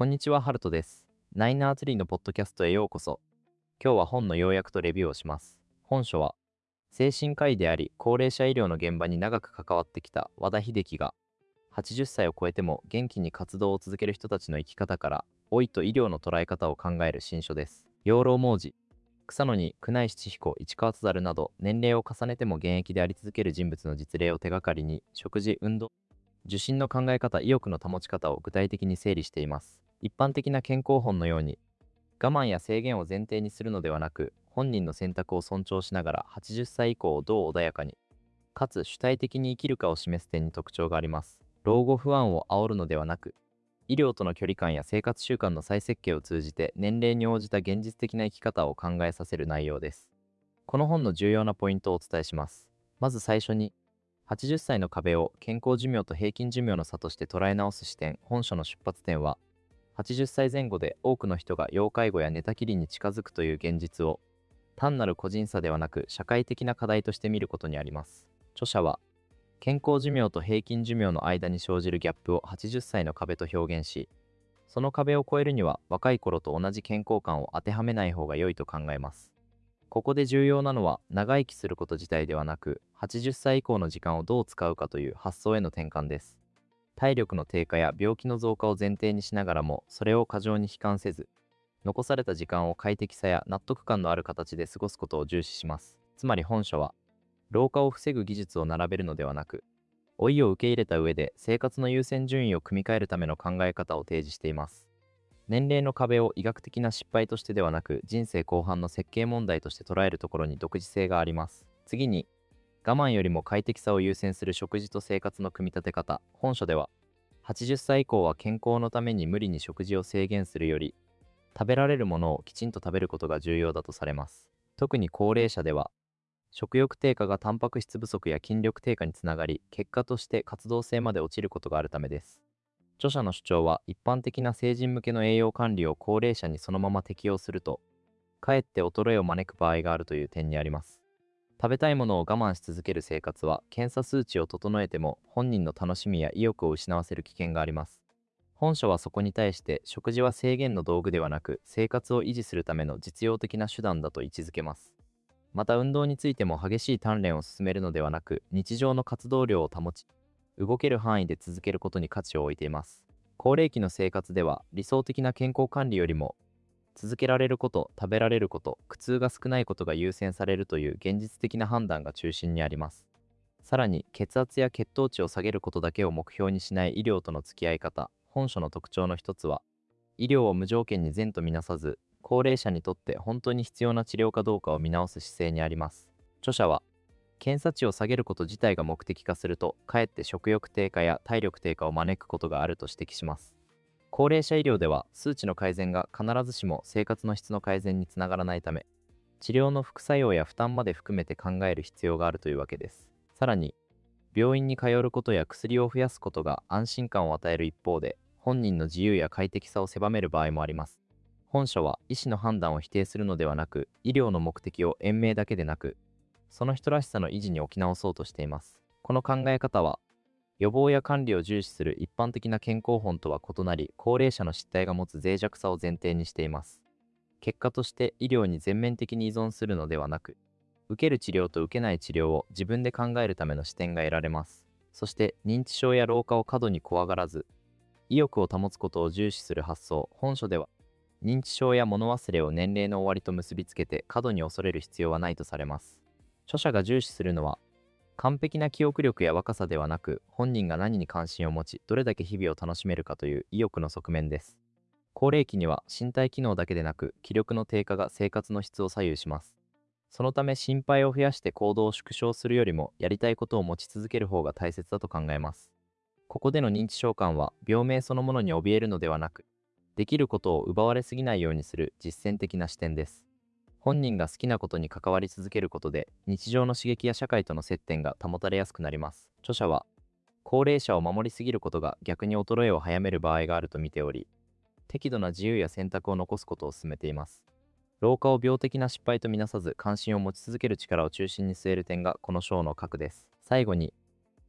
こんにちは、ハルトです。ナインアーツリーのポッドキャストへようこそ。今日は本の要約とレビューをします。本書は、精神科医であり、高齢者医療の現場に長く関わってきた和田秀樹が、80歳を超えても元気に活動を続ける人たちの生き方から、老いと医療の捉え方を考える新書です。養老孟司、草野に宮内七彦、市川津軽など、年齢を重ねても現役であり続ける人物の実例を手がかりに、食事、運動、受診の考え方、意欲の保ち方を具体的に整理しています。一般的な健康本のように、我慢や制限を前提にするのではなく、本人の選択を尊重しながら80歳以降をどう穏やかに、かつ主体的に生きるかを示す点に特徴があります。老後不安を煽るのではなく、医療との距離感や生活習慣の再設計を通じて年齢に応じた現実的な生き方を考えさせる内容です。この本の重要なポイントをお伝えします。まず最初に、80歳の壁を健康寿命と平均寿命の差として捉え直す視点。本書の出発点は、80歳前後で多くの人が要介護や寝たきりに近づくという現実を、単なる個人差ではなく社会的な課題として見ることにあります。著者は、健康寿命と平均寿命の間に生じるギャップを80歳の壁と表現し、その壁を越えるには若い頃と同じ健康観を当てはめない方が良いと考えます。ここで重要なのは、長生きすること自体ではなく、80歳以降の時間をどう使うかという発想への転換です。体力の低下や病気の増加を前提にしながらも、それを過剰に悲観せず、残された時間を快適さや納得感のある形で過ごすことを重視します。つまり本書は、老化を防ぐ技術を並べるのではなく、老いを受け入れた上で生活の優先順位を組み替えるための考え方を提示しています。年齢の壁を医学的な失敗としてではなく、人生後半の設計問題として捉えるところに独自性があります。次に、我慢よりも快適さを優先する食事と生活の組み立て方。本書では、80歳以降は健康のために無理に食事を制限するより、食べられるものをきちんと食べることが重要だとされます。特に高齢者では、食欲低下がタンパク質不足や筋力低下につながり、結果として活動性まで落ちることがあるためです。著者の主張は、一般的な成人向けの栄養管理を高齢者にそのまま適用すると、かえって衰えを招く場合があるという点にあります。食べたいものを我慢し続ける生活は、検査数値を整えても本人の楽しみや意欲を失わせる危険があります。本書はそこに対して、食事は制限の道具ではなく、生活を維持するための実用的な手段だと位置づけます。また運動についても、激しい鍛錬を進めるのではなく、日常の活動量を保ち、動ける範囲で続けることに価値を置いています。高齢期の生活では、理想的な健康管理よりも、続けられること、食べられること、苦痛が少ないことが優先されるという現実的な判断が中心にあります。さらに、血圧や血糖値を下げることだけを目標にしない医療との付き合い方。本書の特徴の一つは、医療を無条件に善とみなさず、高齢者にとって本当に必要な治療かどうかを見直す姿勢にあります。著者は、検査値を下げること自体が目的化すると、かえって食欲低下や体力低下を招くことがあると指摘します。高齢者医療では、数値の改善が必ずしも生活の質の改善につながらないため、治療の副作用や負担まで含めて考える必要があるというわけです。さらに、病院に通うことや薬を増やすことが安心感を与える一方で、本人の自由や快適さを狭める場合もあります。本書は、医師の判断を否定するのではなく、医療の目的を延命だけでなく、その人らしさの維持に置き直そうとしています。この考え方は、予防や管理を重視する一般的な健康本とは異なり、高齢者の失態が持つ脆弱さを前提にしています。結果として医療に全面的に依存するのではなく、受ける治療と受けない治療を自分で考えるための視点が得られます。そして認知症や老化を過度に怖がらず、意欲を保つことを重視する発想。本書では、認知症や物忘れを年齢の終わりと結びつけて過度に恐れる必要はないとされます。著者が重視するのは、完璧な記憶力や若さではなく、本人が何に関心を持ち、どれだけ日々を楽しめるかという意欲の側面です。高齢期には身体機能だけでなく、気力の低下が生活の質を左右します。そのため心配を増やして行動を縮小するよりも、やりたいことを持ち続ける方が大切だと考えます。ここでの認知症感は、病名そのものに怯えるのではなく、できることを奪われすぎないようにする実践的な視点です。本人が好きなことに関わり続けることで、日常の刺激や社会との接点が保たれやすくなります。著者は、高齢者を守りすぎることが逆に衰えを早める場合があると見ており、適度な自由や選択を残すことを勧めています。老化を病的な失敗とみなさず、関心を持ち続ける力を中心に据える点がこの章の核です。最後に、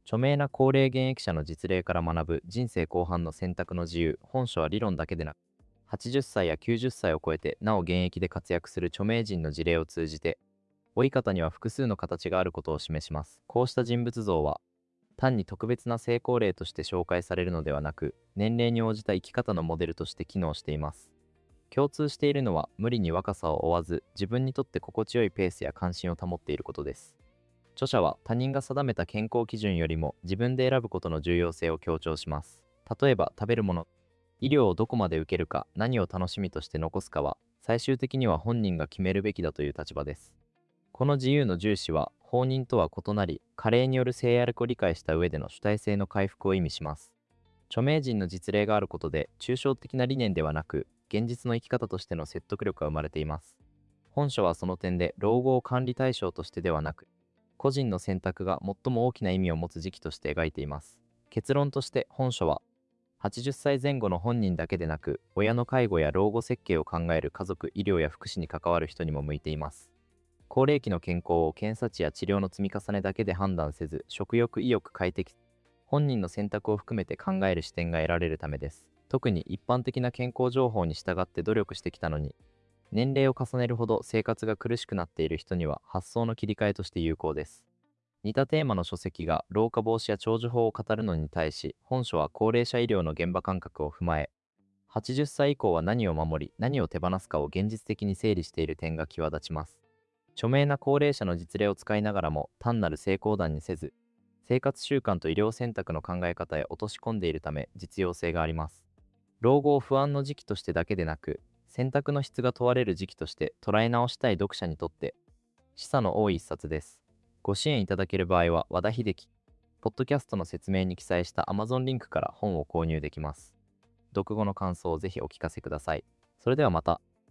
著名な高齢現役者の実例から学ぶ人生後半の選択の自由。本書は理論だけでなく、80歳や90歳を超えてなお現役で活躍する著名人の事例を通じて、老い方には複数の形があることを示します。こうした人物像は、単に特別な成功例として紹介されるのではなく、年齢に応じた生き方のモデルとして機能しています。共通しているのは、無理に若さを追わず、自分にとって心地よいペースや関心を保っていることです。著者は他人が定めた健康基準よりも自分で選ぶことの重要性を強調します。例えば食べるもの、医療をどこまで受けるか、何を楽しみとして残すかは、最終的には本人が決めるべきだという立場です。この自由の重視は、放任とは異なり、加齢による制約を理解した上での主体性の回復を意味します。著名人の実例があることで、抽象的な理念ではなく、現実の生き方としての説得力が生まれています。本書はその点で、老後を管理対象としてではなく、個人の選択が最も大きな意味を持つ時期として描いています。結論として本書は、80歳前後の本人だけでなく、親の介護や老後設計を考える家族、医療や福祉に関わる人にも向いています。高齢期の健康を検査値や治療の積み重ねだけで判断せず、食欲、意欲、快適、本人の選択を含めて考える視点が得られるためです。特に一般的な健康情報に従って努力してきたのに、年齢を重ねるほど生活が苦しくなっている人には発想の切り替えとして有効です。似たテーマの書籍が老化防止や長寿法を語るのに対し、本書は高齢者医療の現場感覚を踏まえ、80歳以降は何を守り、何を手放すかを現実的に整理している点が際立ちます。著名な高齢者の実例を使いながらも単なる成功談にせず、生活習慣と医療選択の考え方へ落とし込んでいるため実用性があります。老後を不安の時期としてだけでなく、選択の質が問われる時期として捉え直したい読者にとって示唆の多い一冊です。ご支援いただける場合は和田秀樹、ポッドキャストの説明に記載した Amazon リンクから本を購入できます。読後の感想をぜひお聞かせください。それではまた。